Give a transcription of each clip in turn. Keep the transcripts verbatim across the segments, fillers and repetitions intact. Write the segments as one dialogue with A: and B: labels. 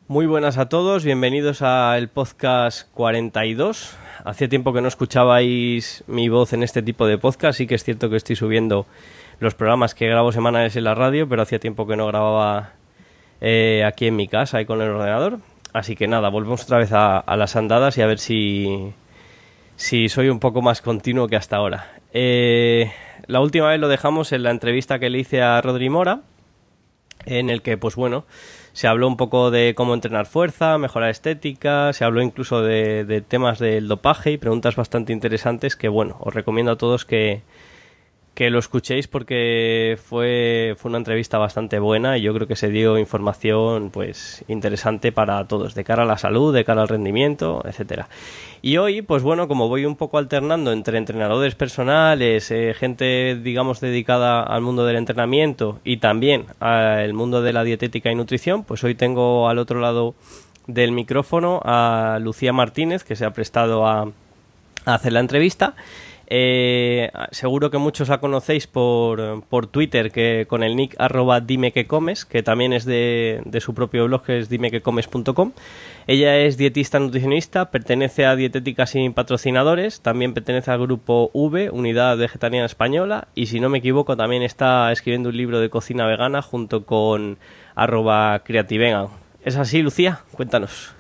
A: Muy buenas a todos, bienvenidos al podcast cuarenta y dos. Hacía tiempo que no escuchabais mi voz en este tipo de podcast, sí que es cierto que estoy subiendo los programas que grabo semanales en la radio, pero hacía tiempo que no grababa eh, aquí en mi casa y con el ordenador. Así que nada, volvemos otra vez a, a las andadas y a ver si, si soy un poco más continuo que hasta ahora. Eh, la última vez lo dejamos en la entrevista que le hice a Rodri Mora, en el que, pues bueno, se habló un poco de cómo entrenar fuerza, mejorar estética, se habló incluso de, de temas del dopaje y preguntas bastante interesantes que, bueno, os recomiendo a todos que, que lo escuchéis porque fue, fue una entrevista bastante buena y yo creo que se dio información pues interesante para todos, de cara a la salud, de cara al rendimiento, etcétera. Y hoy, pues bueno, como voy un poco alternando entre entrenadores personales, eh, gente, digamos, dedicada al mundo del entrenamiento y también al mundo de la dietética y nutrición, pues hoy tengo al otro lado del micrófono a Lucía Martínez, que se ha prestado a, a hacer la entrevista. Eh, seguro que muchos la conocéis por, por Twitter, que con el nick arroba dime que comes, que también es de, de su propio blog, que es dime que comes punto com. Ella es dietista nutricionista, pertenece a Dietética Sin Patrocinadores, también pertenece al grupo V, Unidad Vegetariana Española, y si no me equivoco también está escribiendo un libro de cocina vegana junto con arroba creativegan. ¿Es así, Lucía? Cuéntanos.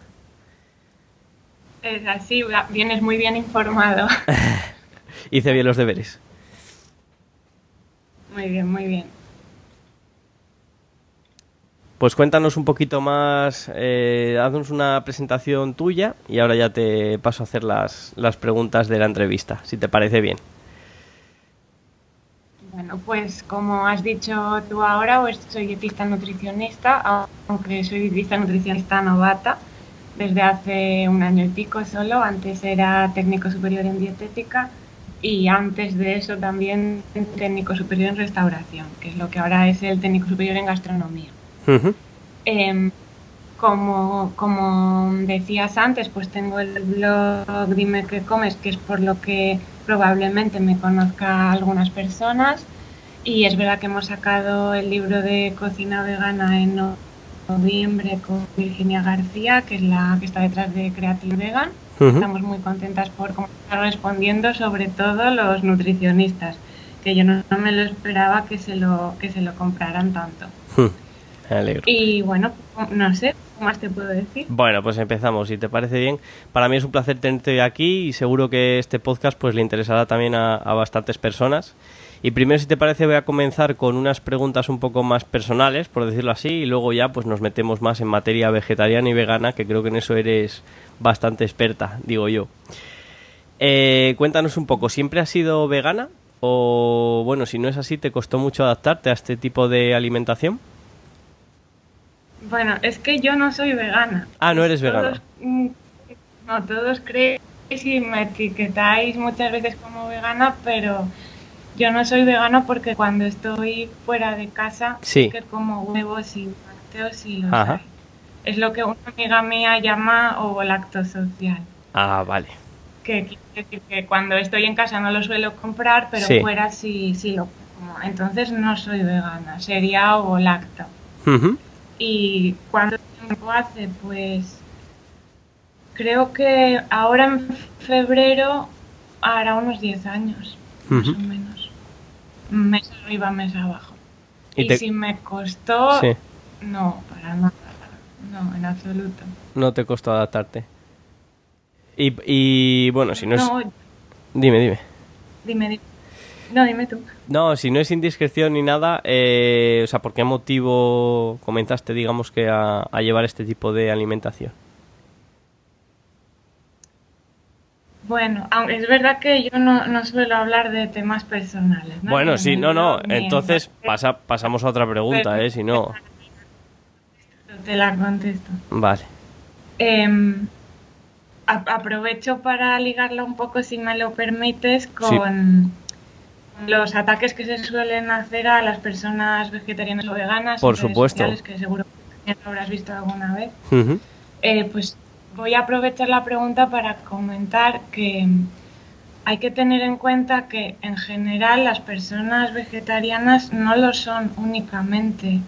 B: Es así, vienes muy bien informado.
A: Hice bien los deberes.
B: Muy bien, muy bien.
A: Pues cuéntanos un poquito más, eh, haznos una presentación tuya y ahora ya te paso a hacer las, las preguntas de la entrevista, si te parece bien.
B: Bueno, pues como has dicho tú ahora, pues soy dietista nutricionista, aunque soy dietista nutricionista novata desde hace un año y pico solo. Antes era técnico superior en dietética y antes de eso también técnico superior en restauración, que es lo que ahora es el técnico superior en gastronomía. Uh-huh. Eh, como, como decías antes, pues tengo el blog Dime que comes, que es por lo que probablemente me conozca algunas personas, y es verdad que hemos sacado el libro de cocina vegana en noviembre con Virginia García, que es la que está detrás de Creative Vegan. Uh-huh. Estamos muy contentas por cómo están respondiendo, sobre todo los nutricionistas, que yo no, no me lo esperaba que se lo, que se lo compraran tanto.
A: Uh-huh. Me alegro.
B: Y bueno, no sé, ¿qué más te puedo decir?
A: Bueno, pues empezamos, si te parece bien. Para mí es un placer tenerte hoy aquí y seguro que este podcast pues le interesará también a, a bastantes personas. Y primero, si te parece, voy a comenzar con unas preguntas un poco más personales, por decirlo así, y luego ya pues nos metemos más en materia vegetariana y vegana, que creo que en eso eres bastante experta, digo yo. Eh, cuéntanos un poco, ¿siempre has sido vegana? O bueno, si no es así, ¿te costó mucho adaptarte a este tipo de alimentación?
B: Bueno, es que yo no soy vegana.
A: Ah, no eres vegana.
B: Todos, no, todos creéis y me etiquetáis muchas veces como vegana, pero yo no soy vegana porque cuando estoy fuera de casa
A: sí
B: que como huevos y lácteos y los hay. Es lo que una amiga mía llama ovo-lactosocial.
A: Ah, vale.
B: Que quiere decir que cuando estoy en casa no lo suelo comprar, pero sí. Fuera sí, sí lo como. Entonces no soy vegana, sería ovo-lacto. Uh-huh. ¿Y cuánto tiempo hace? Pues creo que ahora en febrero hará unos diez años, uh-huh. Más o menos. Mes arriba, mes abajo. Y, y te... si me costó, sí. No, para nada. No, en absoluto.
A: No te costó adaptarte. Y, y bueno, si no es...
B: No,
A: dime, dime.
B: Dime, dime. No, dime tú.
A: No, si no es indiscreción ni nada, eh, o sea, ¿por qué motivo comenzaste, digamos, que a, a llevar este tipo de alimentación?
B: Bueno, aunque es verdad que yo no, no suelo hablar de temas personales, ¿no?
A: Bueno,
B: que
A: sí, no, no,
B: bien,
A: entonces pasa, pasamos a otra pregunta, pero, ¿eh? Si no...
B: Te la contesto.
A: Vale.
B: Eh, a- aprovecho para ligarla un poco, si me lo permites, con... Sí. Los ataques que se suelen hacer a las personas vegetarianas o veganas,
A: por supuesto,
B: sociales, que seguro que lo habrás visto alguna vez. Uh-huh. Eh, pues voy a aprovechar la pregunta para comentar que hay que tener en cuenta que en general las personas vegetarianas no lo son únicamente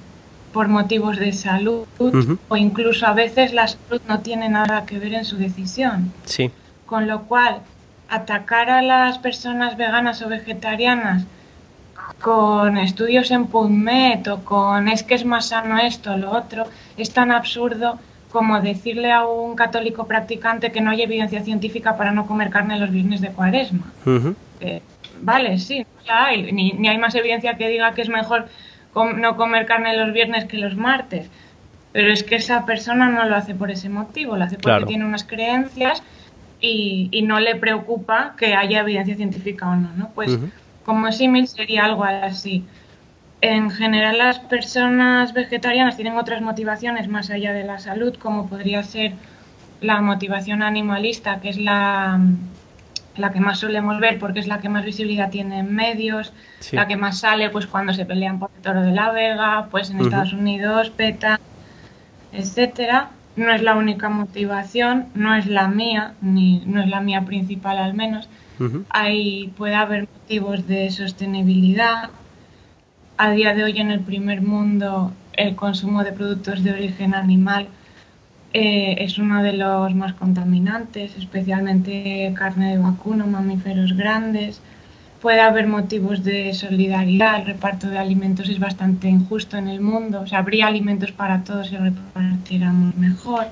B: por motivos de salud, uh-huh. o incluso a veces la salud no tiene nada que ver en su decisión.
A: Sí.
B: Con lo cual, atacar a las personas veganas o vegetarianas con estudios en PubMed o con es que es más sano esto o lo otro, es tan absurdo como decirle a un católico practicante que no hay evidencia científica para no comer carne los viernes de Cuaresma. Uh-huh. Eh, vale, sí, no la hay, ni, ni hay más evidencia que diga que es mejor com- no comer carne los viernes que los martes, pero es que esa persona no lo hace por ese motivo, lo hace porque claro. tiene unas creencias y, y no le preocupa que haya evidencia científica o no, ¿no? Pues uh-huh. como símil sería algo así. En general las personas vegetarianas tienen otras motivaciones más allá de la salud, como podría ser la motivación animalista, que es la, la que más solemos ver porque es la que más visibilidad tiene en medios, sí. la que más sale pues cuando se pelean por el toro de la Vega, pues en uh-huh. Estados Unidos, PETA, etcétera. No es la única motivación, no es la mía, ni no es la mía principal al menos. Uh-huh. Ahí puede haber motivos de sostenibilidad. A día de hoy en el primer mundo el consumo de productos de origen animal eh, es uno de los más contaminantes, especialmente carne de vacuno, mamíferos grandes. Puede haber motivos de solidaridad, el reparto de alimentos es bastante injusto en el mundo, o sea, habría alimentos para todos si repartiéramos mejor.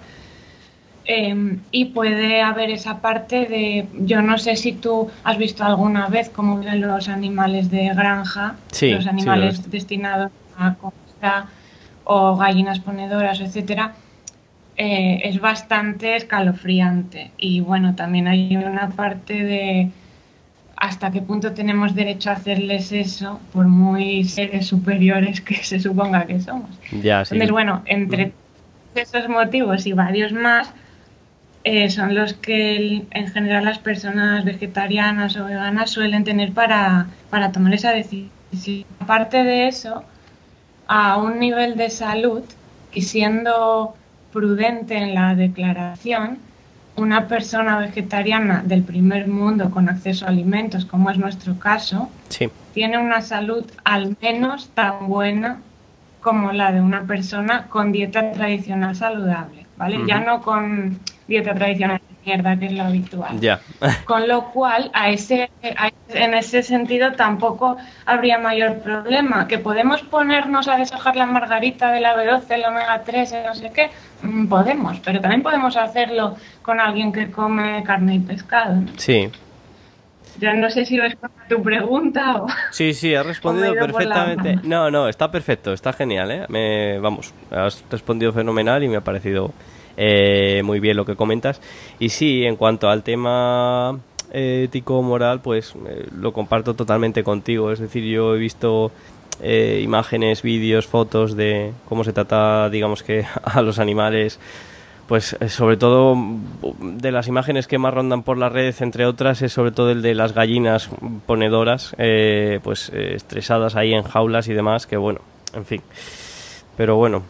B: Eh, y puede haber esa parte de, yo no sé si tú has visto alguna vez cómo viven los animales de granja,
A: sí,
B: los animales
A: sí,
B: destinados a comida o gallinas ponedoras, etcétera, eh, es bastante escalofriante. Y bueno, también hay una parte de hasta qué punto tenemos derecho a hacerles eso, por muy seres superiores que se suponga que somos.
A: Ya, sí.
B: Entonces, bueno, entre mm. esos motivos y varios más, Eh, son los que el, en general las personas vegetarianas o veganas suelen tener para, para tomar esa decisión. Aparte de eso, a un nivel de salud, y siendo prudente en la declaración, una persona vegetariana del primer mundo con acceso a alimentos, como es nuestro caso,
A: sí.
B: tiene una salud al menos tan buena como la de una persona con dieta tradicional saludable, ¿vale? Uh-huh. Ya no con dieta tradicional de mierda, que es lo habitual.
A: Ya.
B: Con lo cual, a ese, a, en ese sentido tampoco habría mayor problema. Que podemos ponernos a deshojar la margarita de la B doce, el omega tres, no sé qué, mm, podemos, pero también podemos hacerlo con alguien que come carne y pescado, ¿no?
A: Sí.
B: Ya no sé si respondo a tu pregunta o...
A: Sí, sí, has respondido perfectamente. No, no, está perfecto, está genial, ¿eh? Me, vamos, has respondido fenomenal y me ha parecido eh, muy bien lo que comentas. Y sí, en cuanto al tema eh, ético-moral, pues eh, lo comparto totalmente contigo. Es decir, yo he visto eh, imágenes, vídeos, fotos de cómo se trata, digamos que a los animales. Pues sobre todo de las imágenes que más rondan por la red, entre otras, es sobre todo el de las gallinas ponedoras, eh, pues eh, estresadas ahí en jaulas y demás, que bueno, en fin. Pero bueno,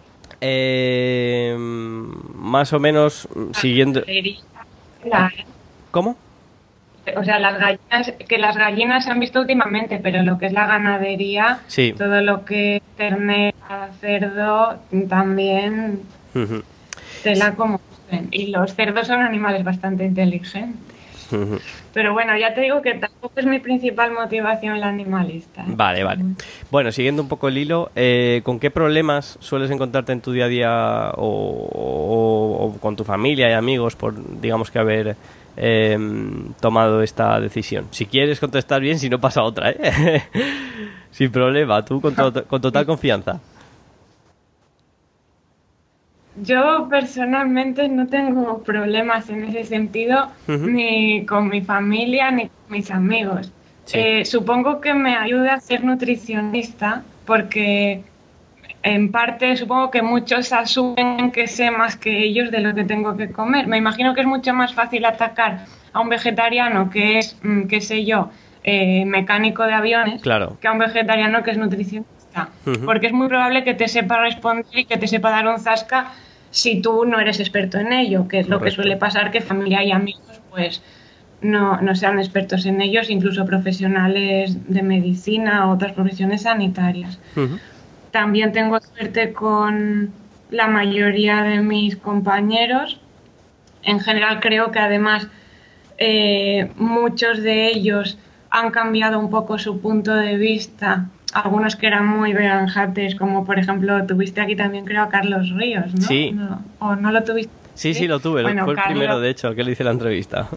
A: eh, más o menos siguiendo... ¿Cómo?
B: O sea, las gallinas, que las gallinas se han visto últimamente, pero lo que es la ganadería,
A: sí.
B: todo lo que es ternera, cerdo, también... Uh-huh. Tela como y los cerdos son animales bastante inteligentes. Uh-huh. Pero bueno, ya te digo que tampoco es mi principal motivación la animalista, ¿eh?
A: Vale, vale. Bueno, siguiendo un poco el hilo, eh, ¿con qué problemas sueles encontrarte en tu día a día o, o, o con tu familia y amigos por, digamos que haber eh, tomado esta decisión? Si quieres contestar bien, si no pasa otra, ¿eh? Sin problema, tú con, to- con total confianza.
B: Yo personalmente no tengo problemas en ese sentido, uh-huh. ni con mi familia ni con mis amigos. Sí. Eh, supongo que me ayuda a ser nutricionista porque en parte supongo que muchos asumen que sé más que ellos de lo que tengo que comer. Me imagino que es mucho más fácil atacar a un vegetariano que es, qué sé yo, eh, mecánico de aviones,
A: claro.
B: que a un vegetariano que es nutricionista. Uh-huh. Porque es muy probable que te sepa responder y que te sepa dar un zasca si tú no eres experto en ello, que es Correcto. Lo que suele pasar, que familia y amigos pues no, no sean expertos en ellos, incluso profesionales de medicina o otras profesiones sanitarias. Uh-huh. también tengo suerte con la mayoría de mis compañeros. En general creo que además eh, muchos de ellos han cambiado un poco su punto de vista. Algunos que eran muy veganjates, como por ejemplo tuviste aquí también creo a Carlos Ríos, ¿no?
A: Sí.
B: ¿No? ¿O no lo tuviste?
A: Sí, sí, lo tuve.
B: Bueno,
A: fue el
B: Carlos,
A: primero, de hecho, que le hice la entrevista.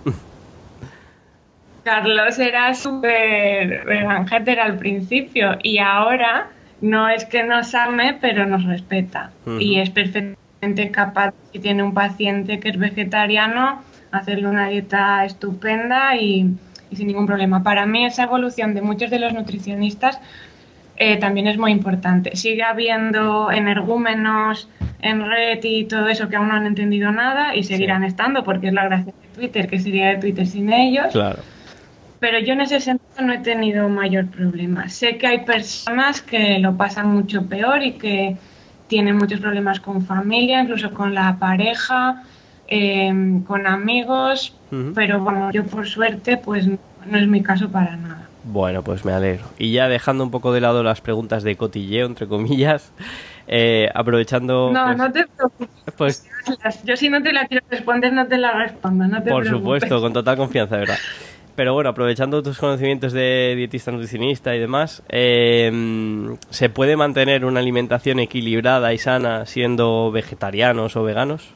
B: Carlos era súper veganjate al principio y ahora no es que nos ame, pero nos respeta. Uh-huh. Y es perfectamente capaz, si tiene un paciente que es vegetariano, hacerle una dieta estupenda y, y sin ningún problema. Para mí esa evolución de muchos de los nutricionistas eh, también es muy importante. Sigue habiendo energúmenos en red y todo eso que aún no han entendido nada y seguirán sí. estando, porque es la gracia de Twitter, que sería de Twitter sin ellos.
A: Claro.
B: Pero yo en ese sentido no he tenido mayor problema. Sé que hay personas que lo pasan mucho peor y que tienen muchos problemas con familia, incluso con la pareja, eh, con amigos, uh-huh. pero bueno, yo por suerte pues no es mi caso para nada.
A: Bueno, pues me alegro. Y ya dejando un poco de lado las preguntas de cotilleo, entre comillas, eh, aprovechando...
B: No,
A: pues,
B: no te preocupes.
A: Pues,
B: yo si no te la quiero responder, no te la respondo, no te
A: por
B: preocupes.
A: supuesto, con total confianza, ¿verdad? Pero bueno, aprovechando tus conocimientos de dietista nutricionista y demás, eh, ¿se puede mantener una alimentación equilibrada y sana siendo vegetarianos o veganos?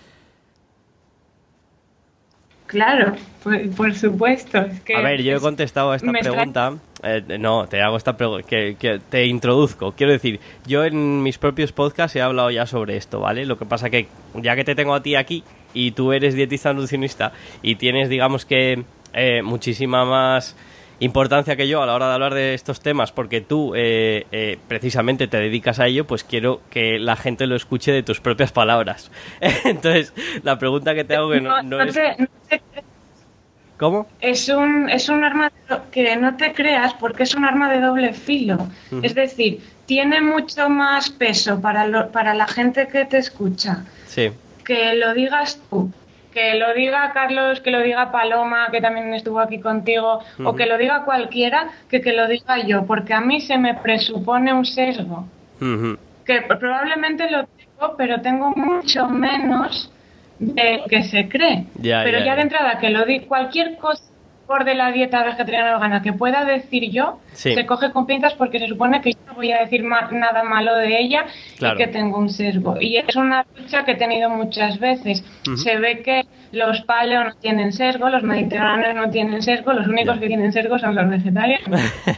B: Claro, por, por supuesto. Es que
A: a ver, yo he contestado a esta pregunta. Eh, no, te hago esta pregunta, que, que te introduzco. Quiero decir, yo en mis propios podcasts he hablado ya sobre esto, ¿vale? Lo que pasa que ya que te tengo a ti aquí y tú eres dietista nutricionista y tienes, digamos que... Eh, muchísima más importancia que yo a la hora de hablar de estos temas, porque tú eh, eh, precisamente te dedicas a ello, pues quiero que la gente lo escuche de tus propias palabras. Entonces, la pregunta que te hago que no, no, no es... Te, no te... ¿Cómo?
B: Es un, es un arma que no te creas, porque es un arma de doble filo. Uh-huh. Es decir, tiene mucho más peso para, lo, para la gente que te escucha.
A: Sí.
B: Que lo digas tú, que lo diga Carlos, que lo diga Paloma, que también estuvo aquí contigo, uh-huh. o que lo diga cualquiera, que que lo diga yo, porque a mí se me presupone un sesgo, uh-huh. que probablemente lo tengo, pero tengo mucho menos de que se cree.
A: Yeah,
B: pero
A: yeah,
B: ya de
A: yeah.
B: entrada, que lo diga cualquier cosa por de la dieta vegetariana vegana que pueda decir yo, sí. se coge con pinzas porque se supone que yo no voy a decir ma- nada malo de ella claro. y que tengo un sesgo. Y es una lucha que he tenido muchas veces. Uh-huh. Se ve que los paleo no tienen sesgo, los mediterráneos no tienen sesgo, los únicos yeah. que tienen sesgo son los vegetarianos.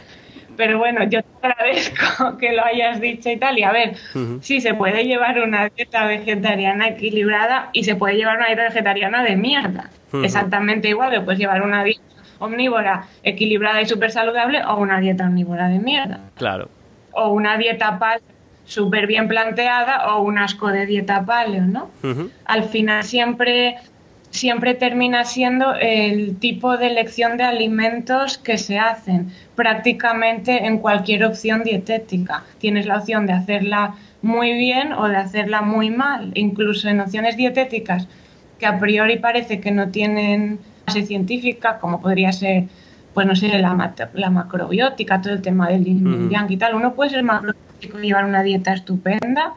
B: Pero bueno, yo te agradezco que lo hayas dicho y tal. Y a ver, uh-huh. sí, se puede llevar una dieta vegetariana equilibrada y se puede llevar una dieta vegetariana de mierda. Uh-huh. Exactamente igual que puedes llevar una dieta omnívora equilibrada y súper saludable o una dieta omnívora de mierda.
A: Claro.
B: O una dieta paleo súper bien planteada o un asco de dieta paleo, ¿no? Uh-huh. Al final siempre... siempre termina siendo el tipo de elección de alimentos que se hacen prácticamente en cualquier opción dietética. Tienes la opción de hacerla muy bien o de hacerla muy mal, incluso en opciones dietéticas que a priori parece que no tienen base científica, como podría ser, pues no sé, la, mat- la macrobiótica, todo el tema del yin y yang y tal. Uno puede ser macrobiótico y llevar una dieta estupenda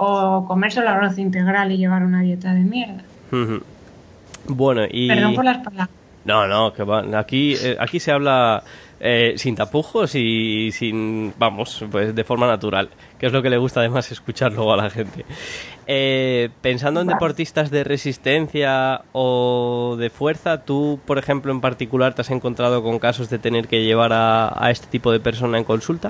B: o comerse el arroz integral y llevar una dieta de mierda.
A: Uh-huh. Bueno, y...
B: Perdón por las palabras.
A: No, no, que va. Aquí, eh, aquí se habla eh, sin tapujos y sin, vamos, pues de forma natural, que es lo que le gusta además escuchar luego a la gente. Eh, pensando en deportistas de resistencia o de fuerza, ¿tú, por ejemplo, en particular te has encontrado con casos de tener que llevar a, a este tipo de persona en consulta?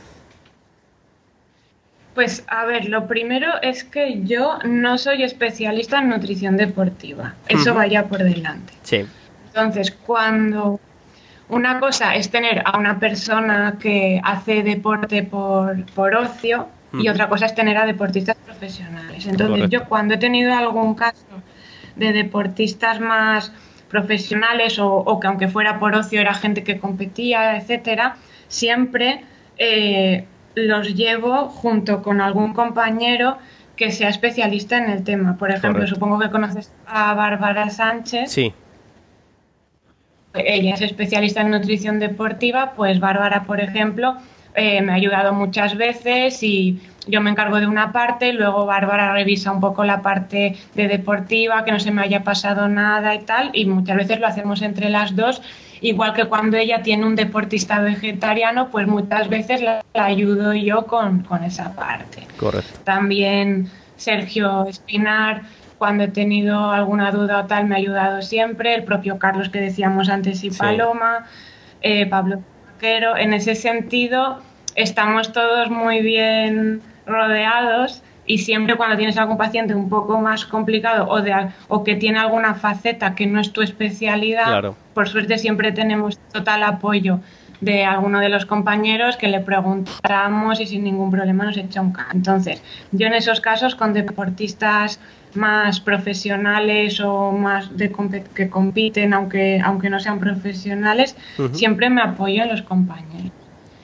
B: Pues a ver, lo primero es que yo no soy especialista en nutrición deportiva, eso uh-huh. vaya por delante.
A: Sí.
B: Entonces, cuando una cosa es tener a una persona que hace deporte por, por ocio uh-huh. y otra cosa es tener a deportistas profesionales. Entonces, correcto. Yo cuando he tenido algún caso de deportistas más profesionales o, o que aunque fuera por ocio era gente que competía, etcétera, siempre... Eh, los llevo junto con algún compañero que sea especialista en el tema. Por ejemplo, correcto. Supongo que conoces a Bárbara Sánchez.
A: Sí.
B: Ella es especialista en nutrición deportiva, pues Bárbara, por ejemplo, eh, me ha ayudado muchas veces y yo me encargo de una parte, luego Bárbara revisa un poco la parte de deportiva, que no se me haya pasado nada y tal, y muchas veces lo hacemos entre las dos, igual que cuando ella tiene un deportista vegetariano, pues muchas veces la, la ayudo yo con, con esa parte.
A: Correcto.
B: También Sergio Espinar, cuando he tenido alguna duda o tal, me ha ayudado siempre, el propio Carlos que decíamos antes y
A: Sí.
B: Paloma, eh, Pablo Vaquero. En ese sentido estamos todos muy bien rodeados y siempre cuando tienes algún paciente un poco más complicado o, de, o que tiene alguna faceta que no es tu especialidad,
A: Claro.
B: por suerte siempre tenemos total apoyo de alguno de los compañeros que le preguntamos y sin ningún problema nos echa un cambio. Entonces, yo en esos casos con deportistas más profesionales o más de que compiten, aunque, aunque no sean profesionales, uh-huh. siempre me apoyo en los compañeros.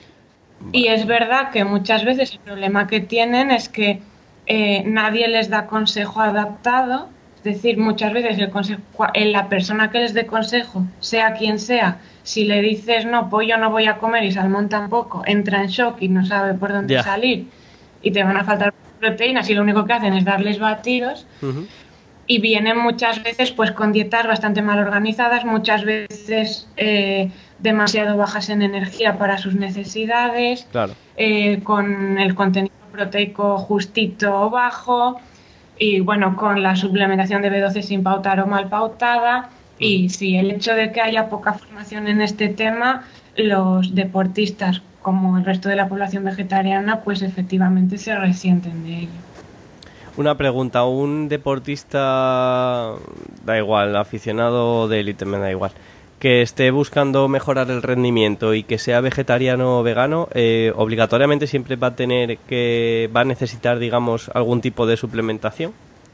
B: Vale. Y es verdad que muchas veces el problema que tienen es que eh, nadie les da consejo adaptado, es decir, muchas veces el consejo, la persona que les dé consejo, sea quien sea, si le dices no, pollo no voy a comer y salmón tampoco, entra en shock y no sabe por dónde yeah. salir y te van a faltar proteínas y lo único que hacen es darles batidos. Uh-huh. Y vienen muchas veces pues con dietas bastante mal organizadas, muchas veces eh, demasiado bajas en energía para sus necesidades,
A: claro.
B: eh, con el contenido proteico justito o bajo y bueno, con la suplementación de B doce sin pautar o mal pautada. Uh-huh. Y sí, el hecho de que haya poca formación en este tema, los deportistas como el resto de la población vegetariana pues efectivamente se resienten de ello.
A: Una pregunta, un deportista, da igual, aficionado de élite, me da igual, que esté buscando mejorar el rendimiento y que sea vegetariano o vegano, eh, obligatoriamente siempre va a tener que, va a necesitar, digamos, algún tipo de suplementación.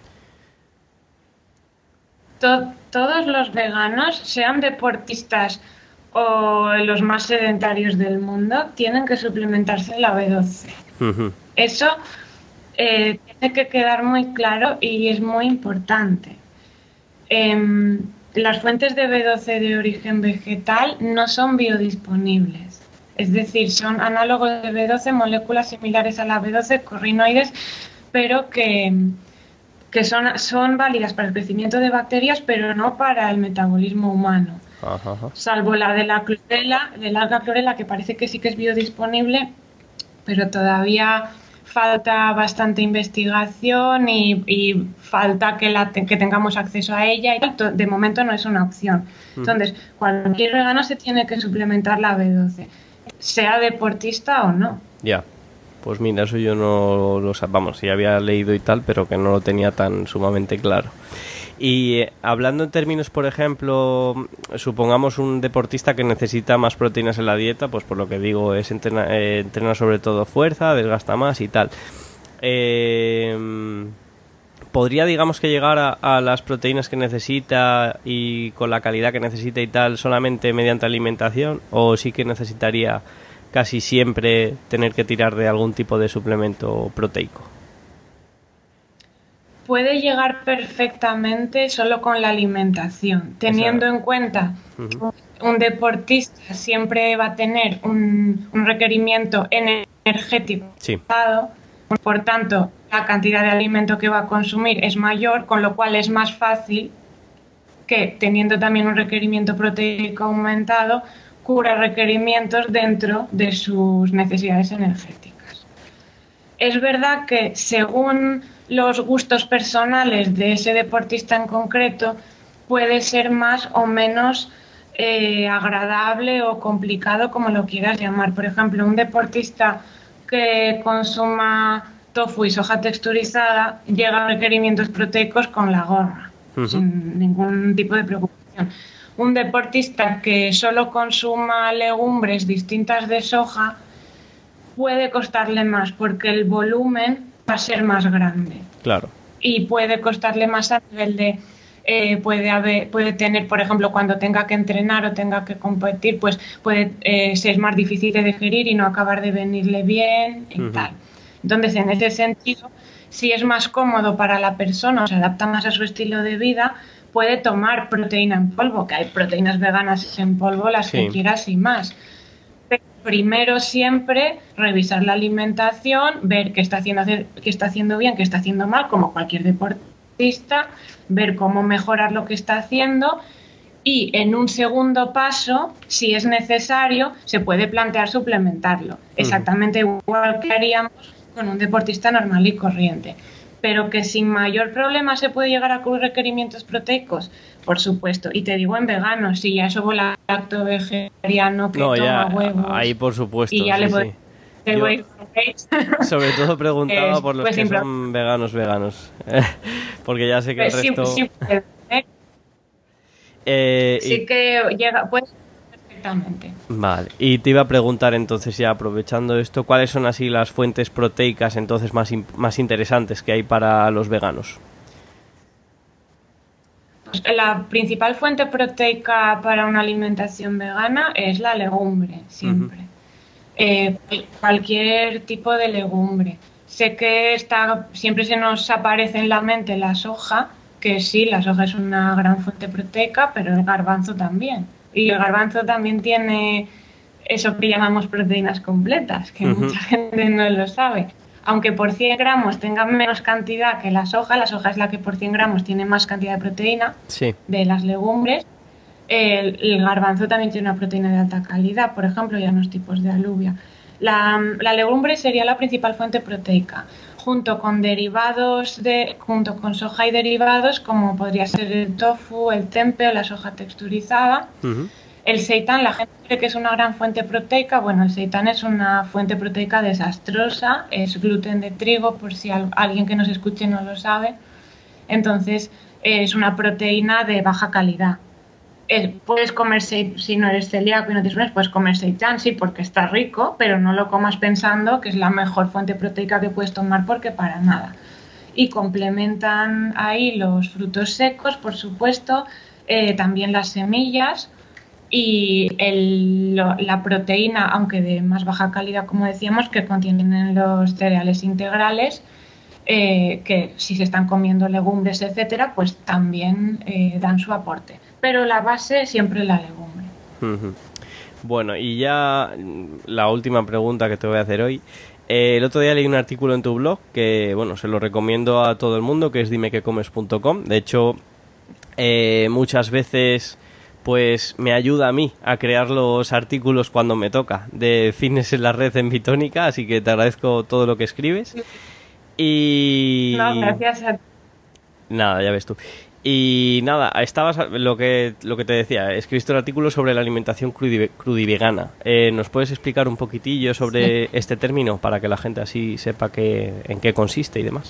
B: To- todos los veganos, sean deportistas o los más sedentarios del mundo, tienen que suplementarse la B doce. Uh-huh. Eso Eh, tiene que quedar muy claro y es muy importante. Eh, las fuentes de B doce de origen vegetal no son biodisponibles, es decir, son análogos de B doce, moléculas similares a la B doce, corrinoides, pero que, que son, son válidas para el crecimiento de bacterias, pero no para el metabolismo humano.
A: Ajá, ajá.
B: Salvo la de la clorela, de la alga clorela, que parece que sí que es biodisponible, pero todavía falta bastante investigación y, y falta que, la te, que tengamos acceso a ella y tal. De momento no es una opción. Entonces, cualquier vegano se tiene que suplementar la B doce, sea deportista o no.
A: Ya, pues mira, eso yo no lo sabía, vamos, sí había leído y tal, pero que no lo tenía tan sumamente claro. Y eh, hablando en términos, por ejemplo, supongamos un deportista que necesita más proteínas en la dieta, pues por lo que digo es entrena, eh, entrena sobre todo fuerza, desgasta más y tal. Eh, ¿Podría, digamos, que llegar a, a las proteínas que necesita y con la calidad que necesita y tal solamente mediante alimentación? ¿O sí que necesitaría casi siempre tener que tirar de algún tipo de suplemento proteico?
B: Puede llegar perfectamente solo con la alimentación, teniendo Esa... en cuenta uh-huh. un deportista siempre va a tener un, un requerimiento energético,
A: sí.
B: Por tanto, la cantidad de alimento que va a consumir es mayor, con lo cual es más fácil que, teniendo también un requerimiento proteico aumentado, cubra requerimientos dentro de sus necesidades energéticas. Es verdad que según los gustos personales de ese deportista en concreto, puede ser más o menos eh, agradable o complicado, como lo quieras llamar. Por ejemplo, un deportista que consuma tofu y soja texturizada llega a requerimientos proteicos con la gorra, uh-huh. sin ningún tipo de preocupación. Un deportista que solo consuma legumbres distintas de soja puede costarle más porque el volumen va a ser más grande.
A: Claro.
B: Y puede costarle más a nivel de... Eh, puede haber, puede tener, por ejemplo, cuando tenga que entrenar o tenga que competir, pues puede eh, ser más difícil de digerir y no acabar de venirle bien y uh-huh. tal. Entonces, en ese sentido, si es más cómodo para la persona o se adapta más a su estilo de vida, puede tomar proteína en polvo, que hay proteínas veganas en polvo, las sí. que quieras y más. Pero primero siempre revisar la alimentación, ver qué está haciendo, qué está haciendo bien, qué está haciendo mal, como cualquier deportista, ver cómo mejorar lo que está haciendo y en un segundo paso, si es necesario, se puede plantear suplementarlo, exactamente igual que haríamos con un deportista normal y corriente. Pero que sin mayor problema se puede llegar a cubrir requerimientos proteicos, por supuesto. Y te digo en veganos, si ya es ovo lacto vegetariano que
A: no,
B: toma
A: ya,
B: huevos.
A: ahí por supuesto.
B: Y ya
A: sí,
B: le puedes...
A: sí. Yo, sobre todo preguntaba por los
B: pues
A: que
B: sin
A: son veganos, veganos. Porque ya sé que el
B: pues
A: resto...
B: Sí, sí,
A: eh,
B: sí
A: y...
B: que llega... Pues, perfectamente.
A: Vale, y te iba a preguntar entonces, ya aprovechando esto, ¿cuáles son así las fuentes proteicas entonces más, in- más interesantes que hay para los veganos?
B: Pues la principal fuente proteica para una alimentación vegana es la legumbre, siempre. Uh-huh. Eh, cualquier tipo de legumbre. Sé que está, siempre se nos aparece en la mente la soja, que sí, la soja es una gran fuente proteica, pero el garbanzo también. Y el garbanzo también tiene eso que llamamos proteínas completas, que uh-huh. mucha gente no lo sabe. Aunque por cien gramos tenga menos cantidad que la soja, la soja es la que por cien gramos tiene más cantidad de proteína
A: sí.
B: de las legumbres. El, el garbanzo también tiene una proteína de alta calidad, por ejemplo, y unos tipos de alubia. La, la legumbre sería la principal fuente proteica, junto con derivados de, junto con soja y derivados como podría ser el tofu, el tempeh o la soja texturizada. Uh-huh. El seitán, la gente cree que es una gran fuente proteica. Bueno, el seitán es una fuente proteica desastrosa, es gluten de trigo, por si alguien que nos escuche no lo sabe. Entonces, es una proteína de baja calidad. Eh, puedes comer, si no eres celíaco y no tienes problemas, puedes comer seitán, sí, porque está rico, pero no lo comas pensando que es la mejor fuente proteica que puedes tomar, porque para nada. Y complementan ahí los frutos secos, por supuesto, eh, también las semillas y el, lo, la proteína, aunque de más baja calidad, como decíamos, que contienen los cereales integrales, eh, que si se están comiendo legumbres, etcétera, pues también eh, dan su aporte. Pero la base siempre es la legumbre.
A: Uh-huh. Bueno, y ya la última pregunta que te voy a hacer hoy. Eh, el otro día leí un artículo en tu blog que, bueno, se lo recomiendo a todo el mundo, que es dime que comes punto com. De hecho, eh, muchas veces pues me ayuda a mí a crear los artículos cuando me toca de fitness en la red en Bitónica, así que te agradezco todo lo que escribes. Y...
B: No, gracias a ti.
A: Nada, ya ves tú. Y nada, estabas lo que lo que te decía, escribiste un artículo sobre la alimentación crudi, crudivegana. Eh, ¿Nos puedes explicar un poquitillo sobre sí. este término para que la gente así sepa que, en qué consiste y demás?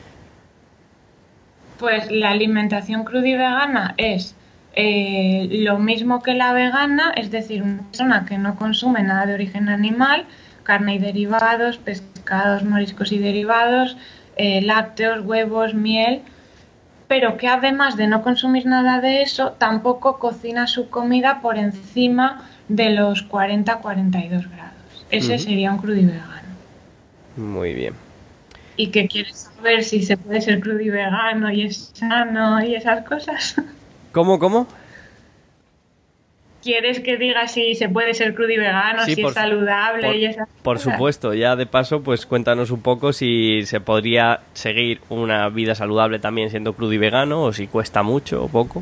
B: Pues la alimentación crudivegana es eh, lo mismo que la vegana, es decir, una persona que no consume nada de origen animal, carne y derivados, pescados, mariscos y derivados, eh, lácteos, huevos, miel, pero que además de no consumir nada de eso, tampoco cocina su comida por encima de los cuarenta a cuarenta y dos grados. Ese uh-huh. sería un crudivegano.
A: Muy bien.
B: ¿Y qué quieres saber? Si se puede ser crudivegano y es sano y esas cosas.
A: ¿Cómo, cómo?
B: ¿Quieres que diga si se puede ser crudivegano,
A: sí,
B: si
A: por,
B: es saludable
A: por,
B: y esas
A: Por
B: cosas?
A: supuesto, ya de paso, pues cuéntanos un poco si se podría seguir una vida saludable también siendo crudivegano o si cuesta mucho o poco.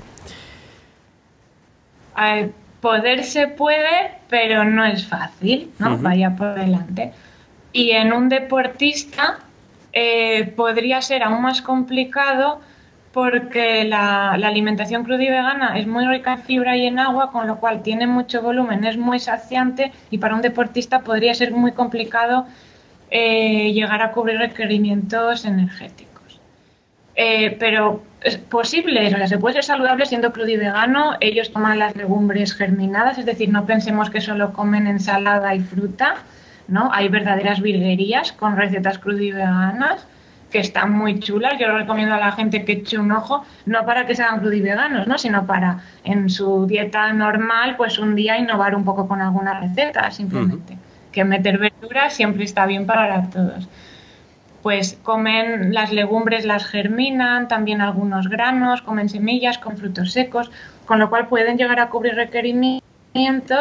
B: Eh, poder se puede, pero no es fácil, ¿no? Uh-huh. Vaya por delante. Y en un deportista eh, podría ser aún más complicado, porque la, la alimentación crudivegana es muy rica en fibra y en agua, con lo cual tiene mucho volumen, es muy saciante y para un deportista podría ser muy complicado eh, llegar a cubrir requerimientos energéticos. Eh, pero es posible, o sea, se puede ser saludable siendo crudivegano. Ellos toman las legumbres germinadas, es decir, no pensemos que solo comen ensalada y fruta, ¿no? Hay verdaderas virguerías con recetas crudiveganas que están muy chulas. Yo recomiendo a la gente que eche un ojo, no para que sean crudiveganos, ¿no? Sino para en su dieta normal, pues un día innovar un poco con alguna receta, simplemente. Uh-huh. Que meter verduras siempre está bien para todos. Pues comen las legumbres, las germinan, también algunos granos, comen semillas con frutos secos, con lo cual pueden llegar a cubrir requerimientos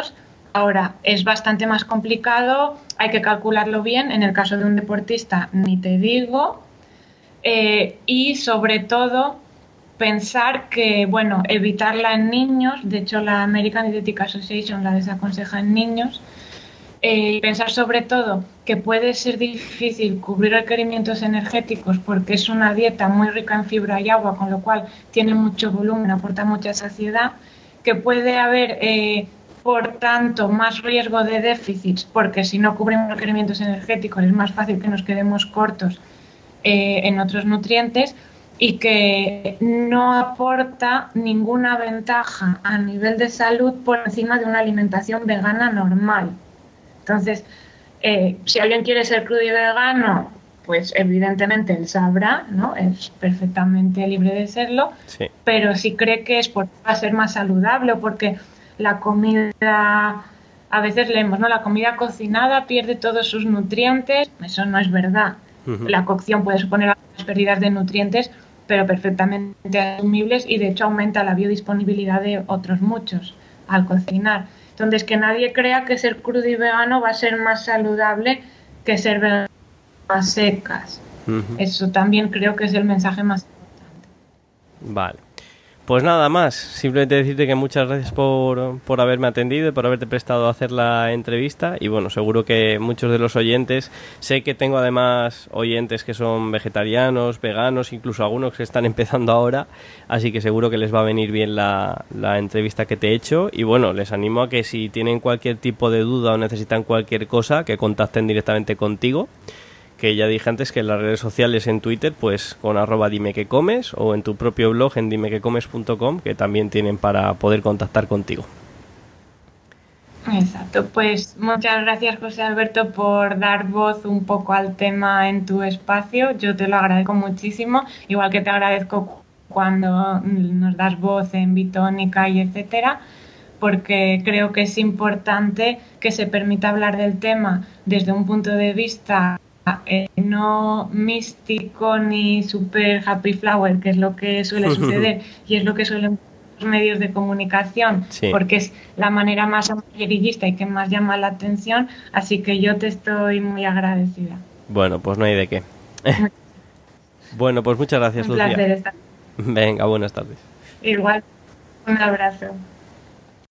B: Ahora, es bastante más complicado, hay que calcularlo bien, en el caso de un deportista ni te digo, eh, y sobre todo pensar que, bueno, evitarla en niños, de hecho la American Dietetic Association la desaconseja en niños, eh, pensar sobre todo que puede ser difícil cubrir requerimientos energéticos porque es una dieta muy rica en fibra y agua, con lo cual tiene mucho volumen, aporta mucha saciedad, que puede haber... Eh, por tanto, más riesgo de déficits, porque si no cubrimos requerimientos energéticos es más fácil que nos quedemos cortos eh, en otros nutrientes, y que no aporta ninguna ventaja a nivel de salud por encima de una alimentación vegana normal. Entonces, eh, si alguien quiere ser crudo y vegano, pues evidentemente él sabrá, ¿no? Es perfectamente libre de serlo, sí. Pero si cree que es porque va a ser más saludable o porque la comida, a veces leemos, ¿no? La comida cocinada pierde todos sus nutrientes. Eso no es verdad. Uh-huh. La cocción puede suponer algunas pérdidas de nutrientes, pero perfectamente asumibles, y de hecho aumenta la biodisponibilidad de otros muchos al cocinar. Entonces, que nadie crea que ser crudo y vegano va a ser más saludable que ser vegano a secas. Uh-huh. Eso también creo que es el mensaje más importante.
A: Vale. Pues nada más, simplemente decirte que muchas gracias por, por haberme atendido y por haberte prestado a hacer la entrevista. Y bueno, seguro que muchos de los oyentes, sé que tengo además oyentes que son vegetarianos, veganos, incluso algunos que están empezando ahora, así que seguro que les va a venir bien la, la entrevista que te he hecho. Y bueno, les animo a que si tienen cualquier tipo de duda o necesitan cualquier cosa, que contacten directamente contigo, que ya dije antes que en las redes sociales, en Twitter, pues con arroba dime que comes, o en tu propio blog en dime que comes punto com, que también tienen para poder contactar contigo.
B: Exacto, pues muchas gracias, José Alberto, por dar voz un poco al tema en tu espacio. Yo te lo agradezco muchísimo, igual que te agradezco cuando nos das voz en Bitónica y etcétera, porque creo que es importante que se permita hablar del tema desde un punto de vista Eh, no místico ni super happy flower, que es lo que suele suceder y es lo que suelen los medios de comunicación, sí. Porque es la manera más amarillista y que más llama la atención, así que yo te estoy muy agradecida.
A: Bueno, pues no hay de qué. Bueno, pues muchas gracias,
B: Un
A: Lucía.
B: placer estar.
A: Venga, buenas tardes.
B: Igual, un abrazo.